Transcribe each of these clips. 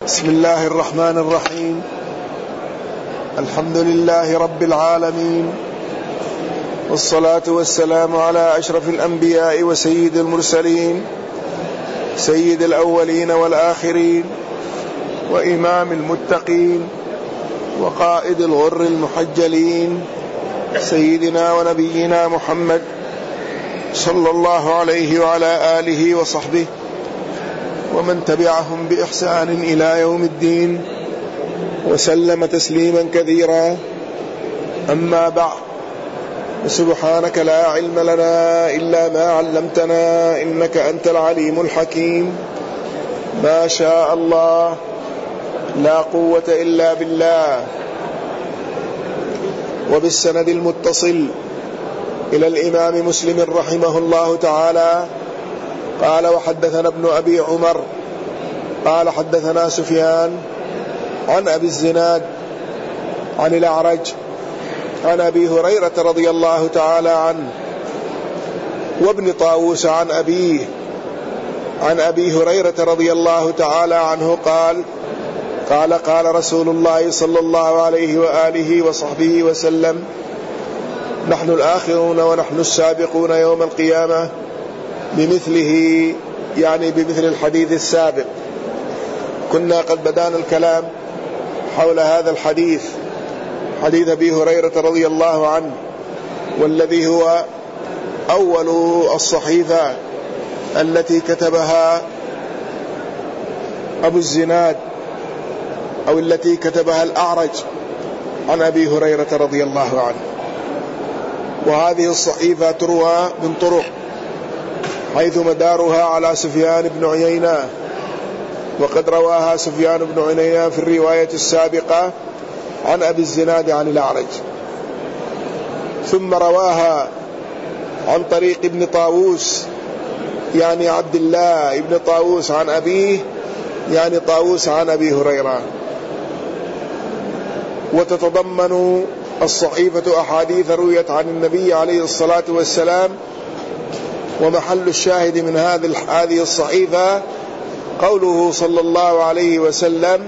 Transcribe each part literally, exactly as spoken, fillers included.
بسم الله الرحمن الرحيم. الحمد لله رب العالمين، والصلاة والسلام على أشرف الأنبياء وسيد المرسلين، سيد الأولين والآخرين، وإمام المتقين، وقائد الغر المحجلين، سيدنا ونبينا محمد صلى الله عليه وعلى آله وصحبه ومن تبعهم بإحسان إلى يوم الدين، وسلم تسليما كثيرا. أما بعد، سبحانك لا علم لنا إلا ما علمتنا إنك أنت العليم الحكيم. ما شاء الله، لا قوة إلا بالله. وبالسند المتصل إلى الإمام مسلم رحمه الله تعالى قال: وحدثنا ابن أبي عمر قال: حدثنا سفيان عن أبي الزناد عن الأعرج عن أبي هريرة رضي الله تعالى عنه، وابن طاووس عن أبيه عن أبي هريرة رضي الله تعالى عنه قال: قال قال رسول الله صلى الله عليه وآله وصحبه وسلم: نحن الآخرون ونحن السابقون يوم القيامة، بمثله، يعني بمثل الحديث السابق. كنا قد بدأنا الكلام حول هذا الحديث، حديث أبي هريرة رضي الله عنه، والذي هو أول الصحيفة التي كتبها أبو الزناد، أو التي كتبها الأعرج عن أبي هريرة رضي الله عنه. وهذه الصحيفة تروى من طرق، حيث مدارها على سفيان بن عيينة، وقد رواها سفيان بن عيينة في الرواية السابقة عن أبي الزناد عن الأعرج، ثم رواها عن طريق ابن طاووس، يعني عبد الله ابن طاووس عن أبيه، يعني طاووس عن أبي هريرة. وتتضمن الصحيفة أحاديث رويت عن النبي عليه الصلاة والسلام، ومحل الشاهد من هذه الصحيفة قوله صلى الله عليه وسلم: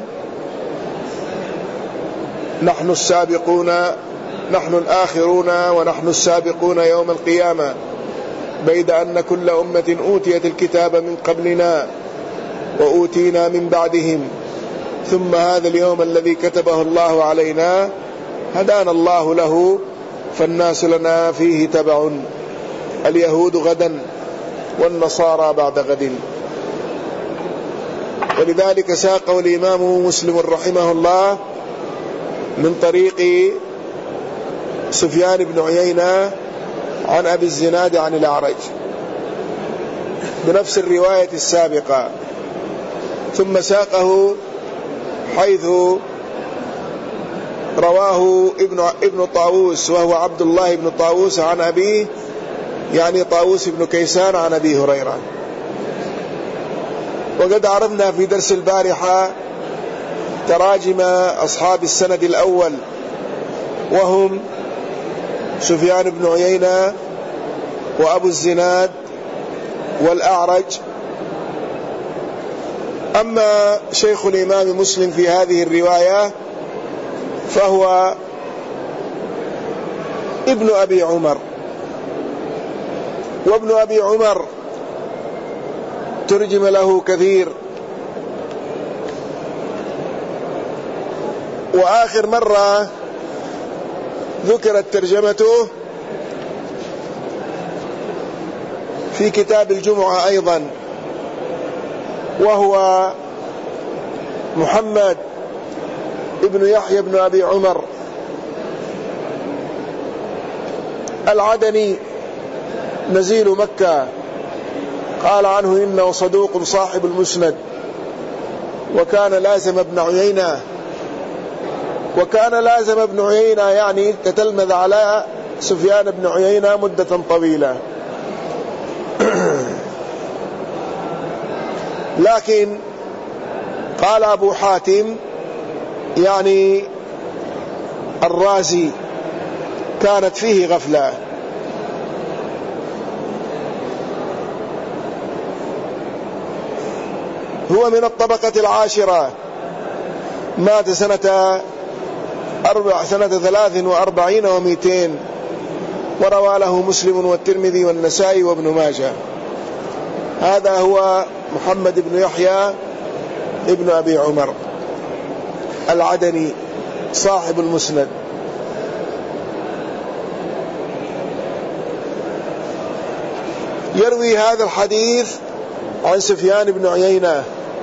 نحن السابقون، نحن الآخرون ونحن السابقون يوم القيامة، بيد أن كل أمة أوتيت الكتاب من قبلنا وأوتينا من بعدهم، ثم هذا اليوم الذي كتبه الله علينا هدانا الله له، فالناس لنا فيه تبع، اليهود غدا والنصارى بعد غد. ولذلك ساقه الإمام مسلم رحمه الله من طريق سفيان بن عيينة عن أبي الزناد عن الأعرج بنفس الرواية السابقة، ثم ساقه حيث رواه ابن ابن طاووس، وهو عبد الله بن طاووس عن أبيه، يعني طاووس بن كيسان عن أبي هريرة. وقد عرفنا في درس البارحة تراجم أصحاب السند الأول، وهم سفيان بن عيينة وأبو الزناد والأعرج. أما شيخ الإمام مسلم في هذه الرواية فهو ابن أبي عمر، وابن أبي عمر ترجم له كثير، وآخر مرة ذكرت ترجمته في كتاب الجمعة أيضا، وهو محمد ابن يحيى بن أبي عمر العدني نزيل مكة، قال عنه إنه صدوق صاحب المسند، وكان لازم ابن عيينة، وكان لازم ابن عيينة يعني تتلمذ على سفيان بن عيينة مدة طويلة. لكن قال أبو حاتم يعني الرازي كانت فيه غفلة. هو من الطبقة العاشرة مات سنة أربع سنة ثلاث وأربعين ومئتين، وروى له مسلم والترمذي والنسائي وابن ماجه. هذا هو محمد بن يحيى ابن أبي عمر العدني صاحب المسند. يروي هذا الحديث عن سفيان بن عيينة،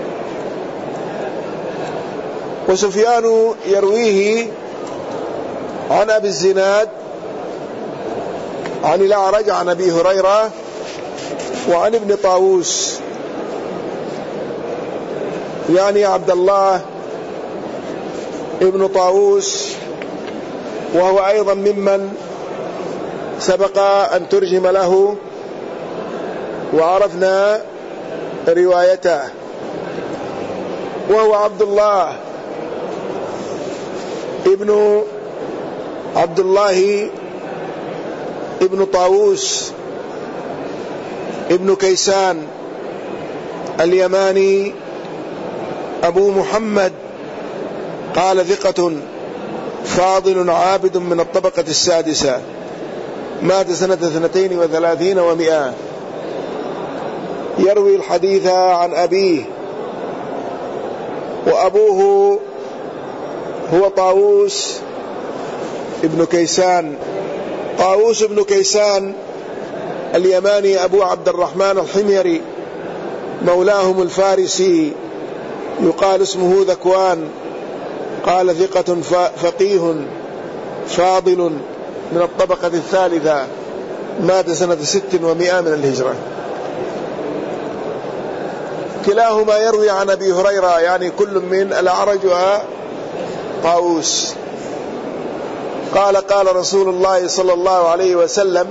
وسفيان يرويه عن أبي الزناد عن الأعرج عن أبي هريرة وعن ابن طاووس، يعني عبد الله ابن طاووس، وهو أيضا ممن سبق أن ترجم له وعرفنا روايته، وهو عبد الله ابن عبد الله ابن طاووس ابن كيسان اليماني أبو محمد، قال ثقة فاضل عابد من الطبقة السادسة، مات سنة اثنتين وثلاثين ومئة. يروي الحديث عن أبيه، وأبوه هو طاووس ابن كيسان. طاووس ابن كيسان اليماني أبو عبد الرحمن الحميري، مولاهم الفارسي، يقال اسمه ذكوان، قال ثقة فقيه فاضل من الطبقة الثالثة، مات سنة ست ومئة من الهجرة. كلاهما يروي عن أبي هريرة، يعني كل من الأعرج وطاووس. قال قال رسول الله صلى الله عليه وسلم.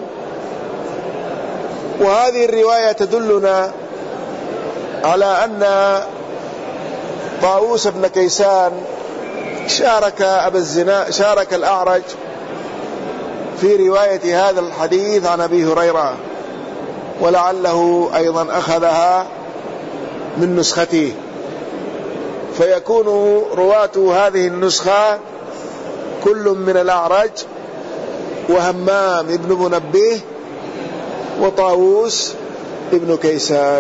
وهذه الرواية تدلنا على أن طاووس بن كيسان شارك أبا الزنا شارك الأعرج في رواية هذا الحديث عن أبي هريرة، ولعله أيضا أخذها من نسخته، فيكون رواة هذه النسخة كل من الأعرج وهمام ابن منبه وطاووس ابن كيسان.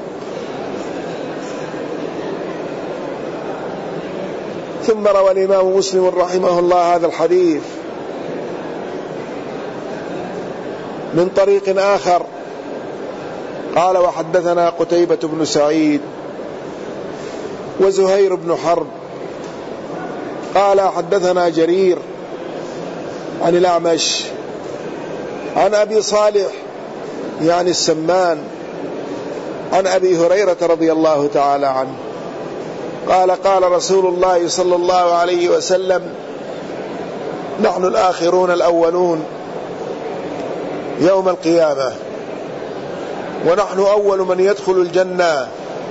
ثم روى الإمام مسلم رحمه الله هذا الحديث من طريق آخر، قال وحدثنا قتيبة بن سعيد وزهير بن حرب قال حدثنا جرير عن الأعمش عن أبي صالح يعني السمان عن أبي هريرة رضي الله تعالى عنه قال قال رسول الله صلى الله عليه وسلم: نحن الآخرون الأولون يوم القيامة، ونحن أول من يدخل الجنة،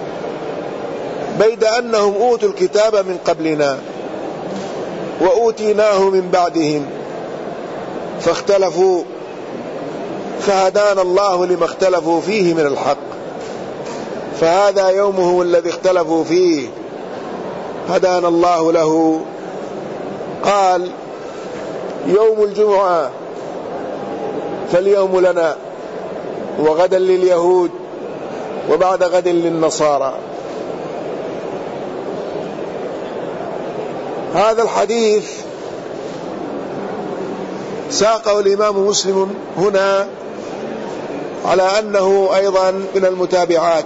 بيد أنهم أوتوا الكتاب من قبلنا وأوتيناه من بعدهم فاختلفوا فهدانا الله لما اختلفوا فيه من الحق، فهذا يومهم الذي اختلفوا فيه هدانا الله له. قال: يوم الجمعة فاليوم لنا، وغدا لليهود، وبعد غد للنصارى. هذا الحديث ساقه الإمام مسلم هنا على أنه أيضا من المتابعات،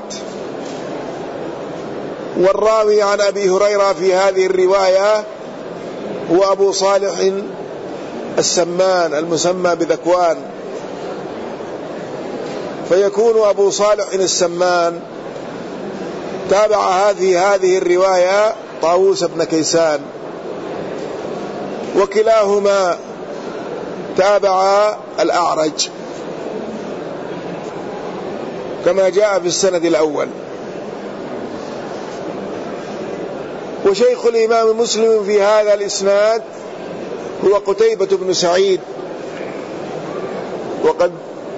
والراوي عن أبي هريرة في هذه الرواية هو أبو صالح السمان المسمى بذكوان، فيكون أبو صالح السمان تابع هذه هذه الرواية طاووس بن كيسان، وكلاهما تابع الأعرج كما جاء في السند الأول. وشيخ الإمام مسلم في هذا الإسناد هو قتيبة بن سعيد، وقد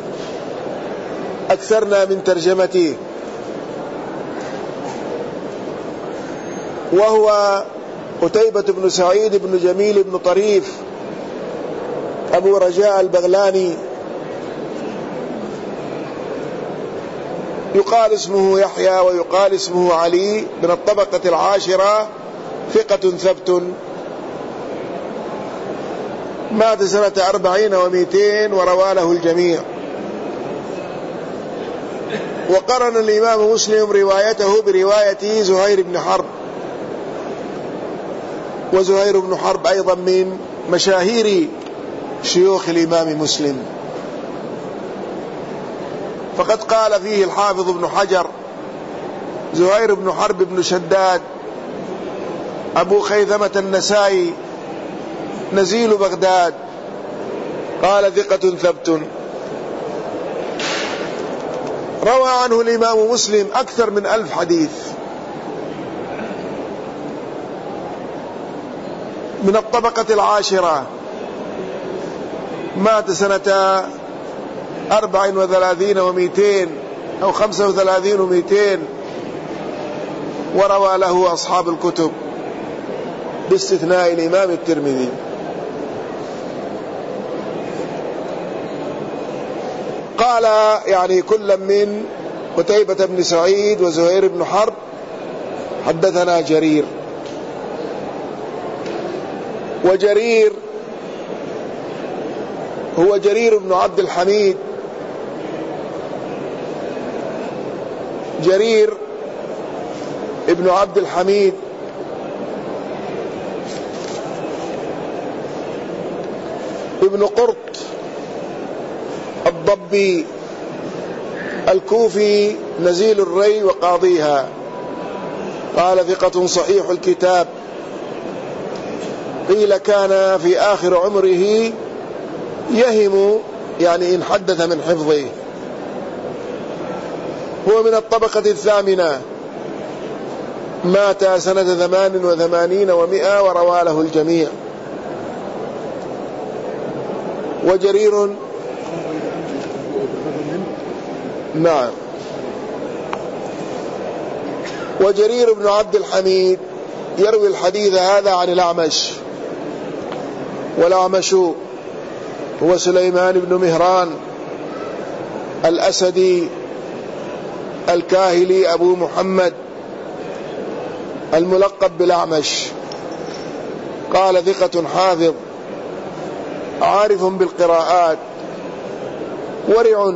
أكثرنا من ترجمته، وهو قتيبة بن سعيد بن جميل بن طريف أبو رجاء البغلاني، يقال اسمه يحيى ويقال اسمه علي، من الطبقة العاشرة، ثقة ثبت، مات سنة أربعين ومئتين وروى له الجميع. وقرن الإمام مسلم روايته برواية زهير بن حرب، وزهير بن حرب أيضا من مشاهير شيوخ الإمام مسلم، فقد قال فيه الحافظ ابن حجر: زهير بن حرب بن شداد أبو خيثمة النسائي نزيل بغداد، قال ثقة ثبت. روى عنه الإمام مسلم أكثر من ألف حديث، من الطبقة العاشرة، مات سنة أربع وثلاثين ومئتين أو خمسة وثلاثين ومئتين، وروى له أصحاب الكتب باستثناء الإمام الترمذي. قال يعني كل من قتيبة بن سعيد وزهير بن حرب حدثنا جرير. وجرير هو جرير بن عبد الحميد، جرير ابن عبد الحميد ابن قرط الضبي الكوفي نزيل الري وقاضيها، قال ثقة صحيح الكتاب، قيل كان في آخر عمره يهم، يعني إن حدث من حفظه. هو من الطبقة الثامنة، مات سنة ثمان وثمانين ومئة وروى له الجميع. وجرير نعم وجرير بن عبد الحميد يروي الحديث هذا عن الأعمش، والأعمش هو سليمان بن مهران الأسدي الكاهلي أبو محمد الملقب بالأعمش، قال ثقة حافظ عارف بالقراءات، ورع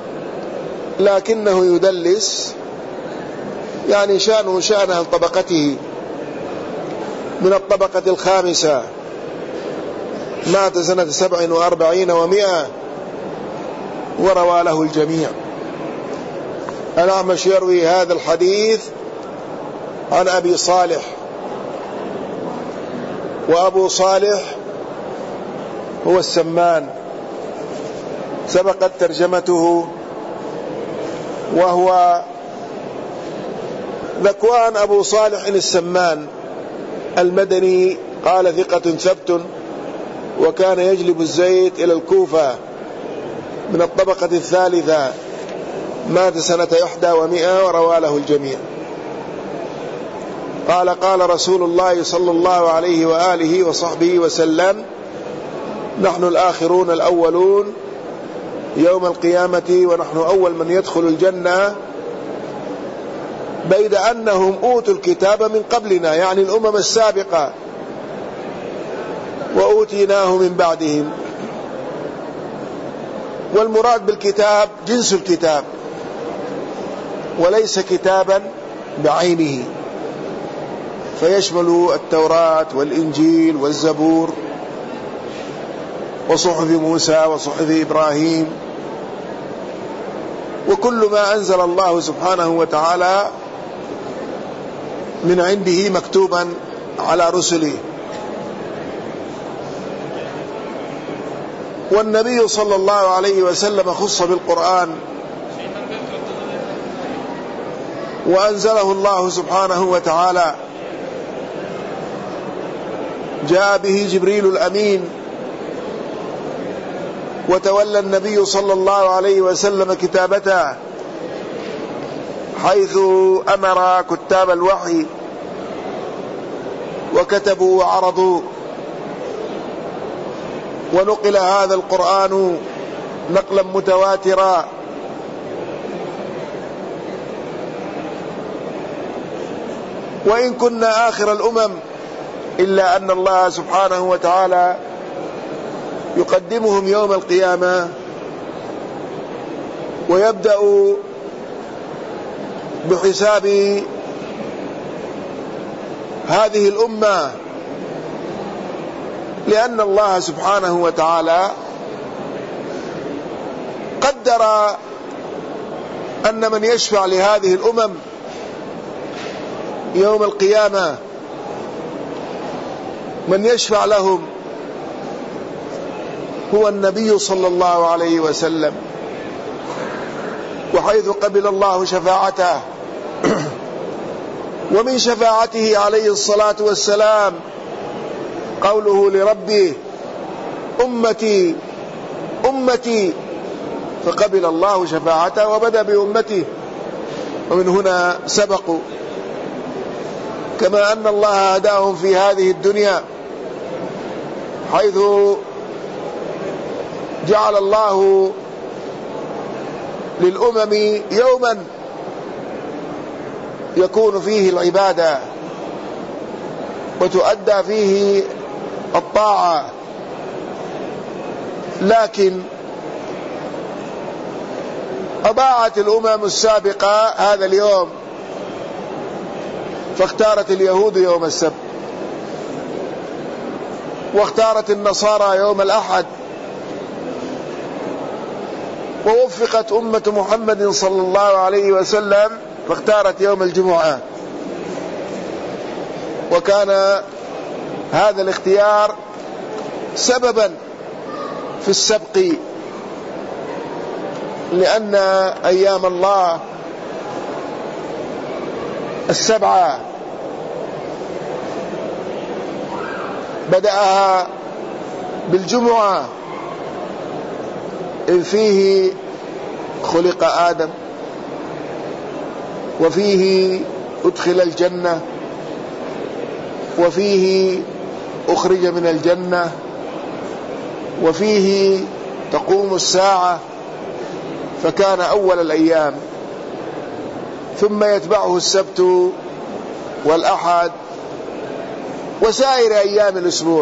لكنه يدلس، يعني شأنه شأن أهل طبقته، من الطبقة الخامسة، مات سنة سبع وأربعين ومئة وروى له الجميع. الأعمش يروي هذا الحديث عن أبي صالح، وأبو صالح هو السمان، سبقت ترجمته، وهو ذكوان أبو صالح السمان المدني، قال ثقة ثبت، وكان يجلب الزيت إلى الكوفة، من الطبقة الثالثة، مات سنة إحدى ومئة وروى له الجميع. قال قال رسول الله صلى الله عليه وآله وصحبه وسلم: نحن الآخرون الأولون يوم القيامة، ونحن أول من يدخل الجنة، بيد أنهم أوتوا الكتاب من قبلنا، يعني الأمم السابقة، وأوتيناه من بعدهم. والمراد بالكتاب جنس الكتاب، وليس كتابا بعينه، فيشمل التوراة والإنجيل والزبور وصحف موسى وصحف إبراهيم، وكل ما أنزل الله سبحانه وتعالى من عنده مكتوبا على رسله. والنبي صلى الله عليه وسلم خص بالقرآن، وأنزله الله سبحانه وتعالى، جاء به جبريل الأمين، وتولى النبي صلى الله عليه وسلم كتابته، حيث أمر كتاب الوحي وكتبوا وعرضوا، ونقل هذا القرآن نقلا متواترا، وإن كنا آخر الأمم إلا أن الله سبحانه وتعالى يقدمهم يوم القيامة ويبدأ بحساب هذه الأمة، لأن الله سبحانه وتعالى قدر أن من يشفع لهذه الأمم يوم القيامة، من يشفع لهم هو النبي صلى الله عليه وسلم، وحيث قبل الله شفاعته ومن شفاعته عليه الصلاة والسلام قوله لربه أمتي أمتي، فقبل الله شفاعته وبدأ بأمته، ومن هنا سبقوا. كما أن الله هداهم في هذه الدنيا، حيث جعل الله للأمم يوما يكون فيه العبادة وتؤدى فيه الطاعة، لكن أضاعت الأمم السابقة هذا اليوم، فاختارت اليهود يوم السبت، واختارت النصارى يوم الأحد، ووفقت أمة محمد صلى الله عليه وسلم فاختارت يوم الجمعة. وكان هذا الاختيار سببا في السبق، لأن أيام الله السبعة بدأها بالجمعة، إذ فيه خلق آدم، وفيه أدخل الجنة، وفيه أخرج من الجنة، وفيه تقوم الساعة، فكان أول الأيام، ثم يتبعه السبت والأحد وسائر أيام الأسبوع.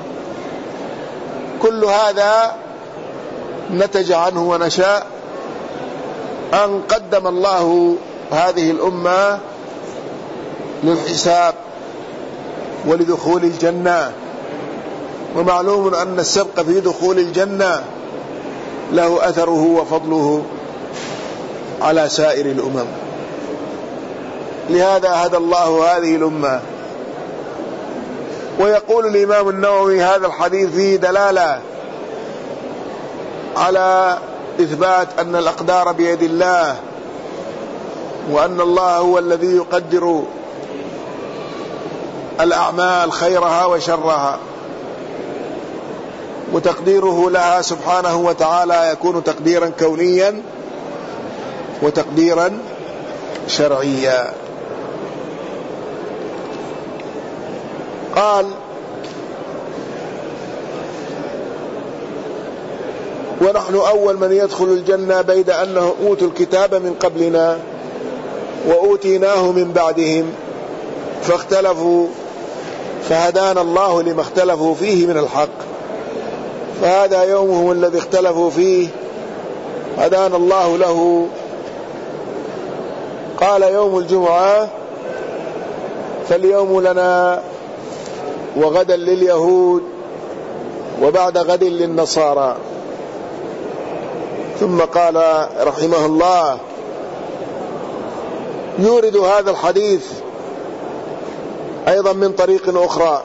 كل هذا نتج عنه ونشاء أن قدم الله هذه الأمة للحساب ولدخول الجنة. ومعلوم أن السبق في دخول الجنة له أثره وفضله على سائر الأمم، لهذا هدى الله هذه الأمة. ويقول الإمام النووي هذا الحديث فيه دلالة على إثبات أن الأقدار بيد الله، وأن الله هو الذي يقدر الأعمال خيرها وشرها، وتقديره لها سبحانه وتعالى يكون تقديرا كونيا وتقديرا شرعيا. قال: ونحن أول من يدخل الجنة بيد أنه أوتوا الكتاب من قبلنا وأوتيناه من بعدهم فاختلفوا فهدانا الله لما اختلفوا فيه من الحق، فهذا يومهم الذي اختلفوا فيه هدانا الله له. قال: يوم الجمعة فاليوم لنا وغدا لليهود وبعد غد للنصارى. ثم قال رحمه الله يورد هذا الحديث أيضا من طريق أخرى،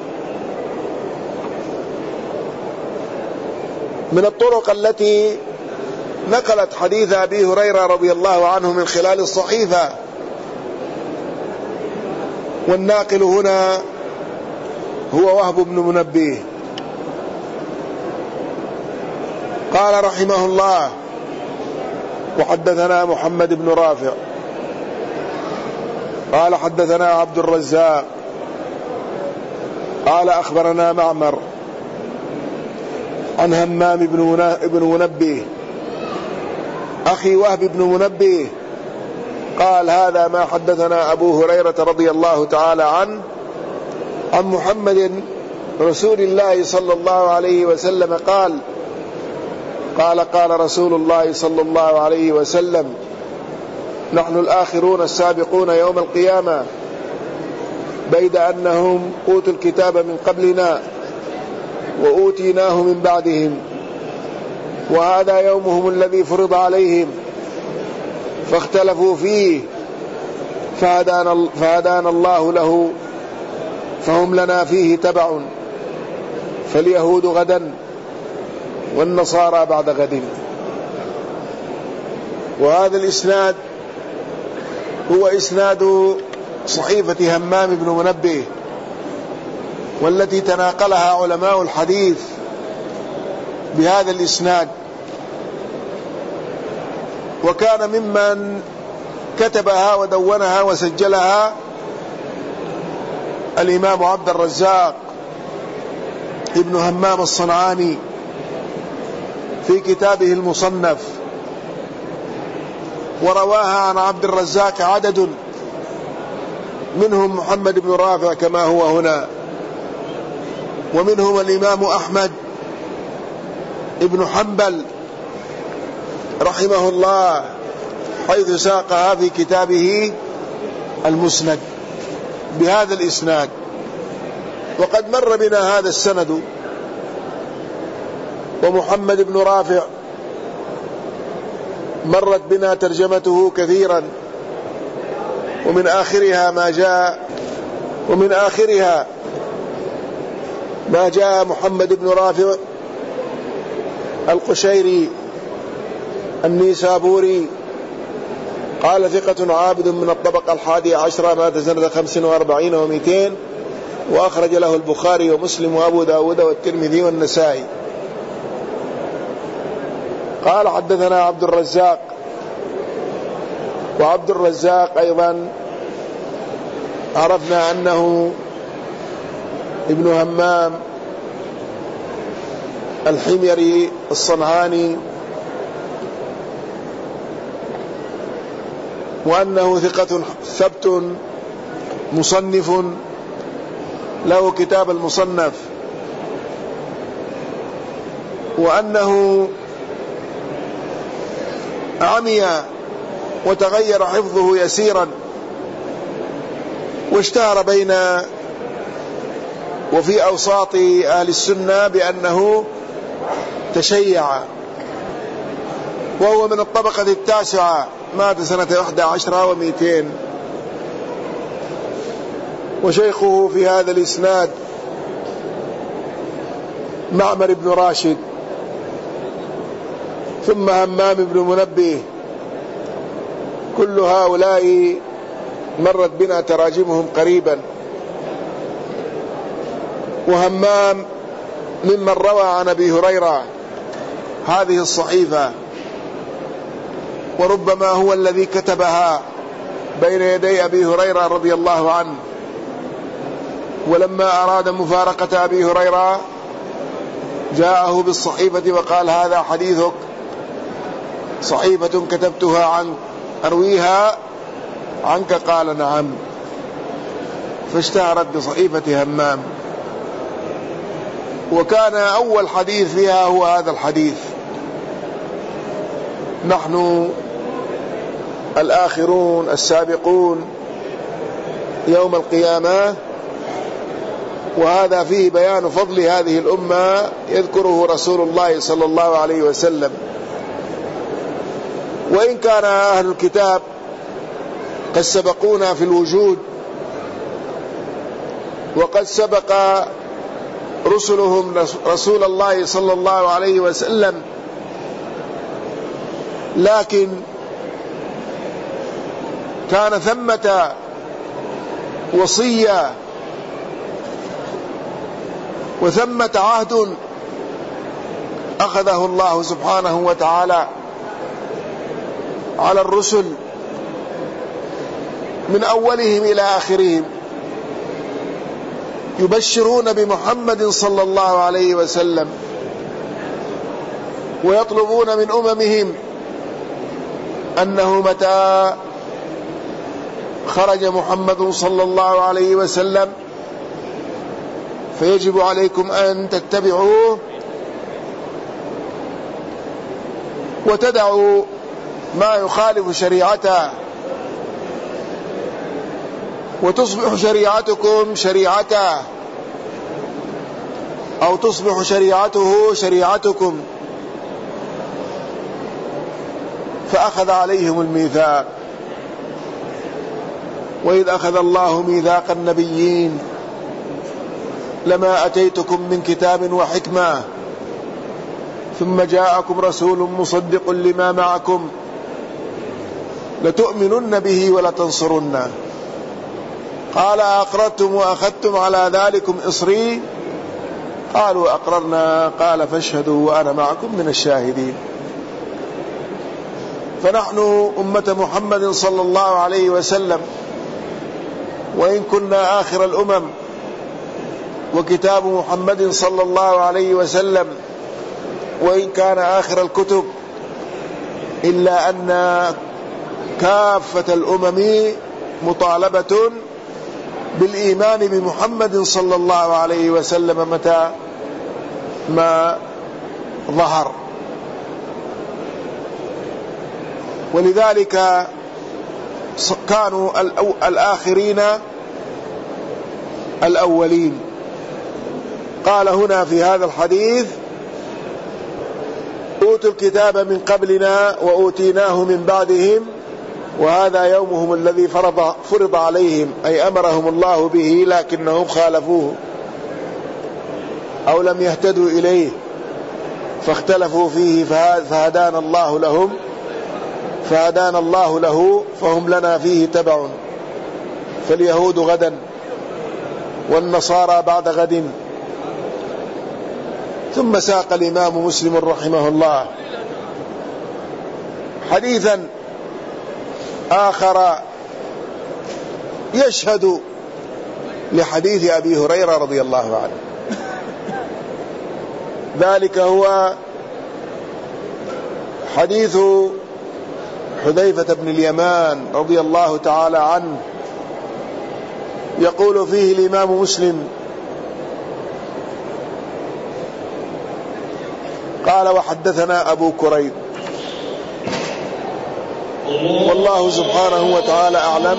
من الطرق التي نقلت حديث أبي هريرة رضي الله عنه من خلال الصحيفة، والناقل هنا هو وهب بن منبه. قال رحمه الله: وحدثنا محمد بن رافع قال حدثنا عبد الرزاق قال أخبرنا معمر عن همام بن منبه أخي وهب بن منبه قال هذا ما حدثنا أبو هريرة رضي الله تعالى عنه عن محمد رسول الله صلى الله عليه وسلم قال قال قال رسول الله صلى الله عليه وسلم نحن الآخرون السابقون يوم القيامة بيد أنهم أوتوا الكتاب من قبلنا وأوتيناه من بعدهم وهذا يومهم الذي فرض عليهم فاختلفوا فيه فهدانا, فهدانا الله له فهم لنا فيه تبع فاليهود غدا والنصارى بعد غد. وهذا الإسناد هو إسناد صحيفة همام بن منبه والتي تناقلها علماء الحديث بهذا الإسناد. وكان ممن كتبها ودونها وسجلها الإمام عبد الرزاق ابن همام الصنعاني في كتابه المصنف، ورواها عن عبد الرزاق عدد منهم محمد بن رافع كما هو هنا، ومنهم الإمام أحمد ابن حنبل رحمه الله حيث ساقها في كتابه المسند بهذا الإسناد. وقد مر بنا هذا السند، ومحمد بن رافع مرت بنا ترجمته كثيرا، ومن آخرها ما جاء ومن آخرها ما جاء محمد بن رافع القشيري النيسابوري قال ثقة عابد من الطبقة الحادية عشرة مات سنة خمس وأربعين ومئتين وأخرج له البخاري ومسلم وأبو داود والترمذي والنسائي. قال حدثنا عبد الرزاق، وعبد الرزاق أيضا عرفنا أنه ابن همام الحميري الصنعاني، وأنه ثقة ثبت مصنف له كتاب المصنف، وأنه عمي وتغير حفظه يسيرا، واشتهر بين وفي أوساط أهل السنة بأنه تشيع، وهو من الطبقة التاسعة مات سنة إحدى عشرة ومئتين. وشيخه في هذا الإسناد معمر بن راشد، ثم همام بن منبه. كل هؤلاء مرت بنا تراجمهم قريبا. وهمام ممن روى عن أبي هريرة هذه الصحيفة، وربما هو الذي كتبها بين يدي أبي هريرة رضي الله عنه، ولما أراد مفارقة أبي هريرة جاءه بالصحيفة وقال هذا حديثك، صحيفة كتبتها عنك أرويها عنك؟ قال نعم، فاشتهرت بصحيفة همام. وكان أول حديث فيها هو هذا الحديث: نحن الآخرون السابقون يوم القيامة. وهذا فيه بيان فضل هذه الأمة يذكره رسول الله صلى الله عليه وسلم. وإن كان أهل الكتاب قد سبقونا في الوجود، وقد سبق رسلهم رسول الله صلى الله عليه وسلم، لكن كان ثمة وصية وثمة عهد أخذه الله سبحانه وتعالى على الرسل من أولهم إلى آخرهم، يبشرون بمحمد صلى الله عليه وسلم ويطلبون من أممهم أنه متى خرج محمد صلى الله عليه وسلم فيجب عليكم أن تتبعوه وتدعوا ما يخالف شريعته وتصبح شريعتكم شريعته أو تصبح شريعته شريعتكم. فأخذ عليهم الميثاق. وإذ أخذ الله ميثاق النبيين لما أتيتكم من كتاب وحكمة ثم جاءكم رسول مصدق لما معكم لتؤمنن به ولتنصرنه قال أقررتم وأخذتم على ذلكم إصري قالوا أقررنا قال فاشهدوا وأنا معكم من الشاهدين. فنحن أمة محمد صلى الله عليه وسلم وإن كنا آخر الأمم وكتاب محمد صلى الله عليه وسلم وإن كان آخر الكتب إلا أن كافة الأمم مطالبة بالإيمان بمحمد صلى الله عليه وسلم متى ما ظهر. ولذلك كانوا الآخرين الأولين. قال هنا في هذا الحديث أوتوا الكتاب من قبلنا وأوتيناه من بعدهم وهذا يومهم الذي فرض, فرض عليهم أي أمرهم الله به لكنهم خالفوه أو لم يهتدوا إليه فاختلفوا فيه فهدانا الله لهم فهدانا الله له فهم لنا فيه تبع. فاليهود غدا والنصارى بعد غد. ثم ساق الإمام مسلم رحمه الله حديثا آخر يشهد لحديث أبي هريرة رضي الله عنه. ذلك هو حديث حذيفة بن اليمان رضي الله تعالى عنه يقول فيه الإمام مسلم قال وحدثنا أبو كريب والله سبحانه وتعالى أعلم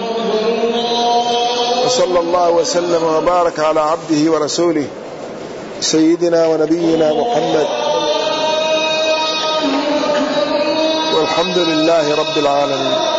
وصلى الله وسلم وبارك على عبده ورسوله سيدنا ونبينا محمد والحمد لله رب العالمين.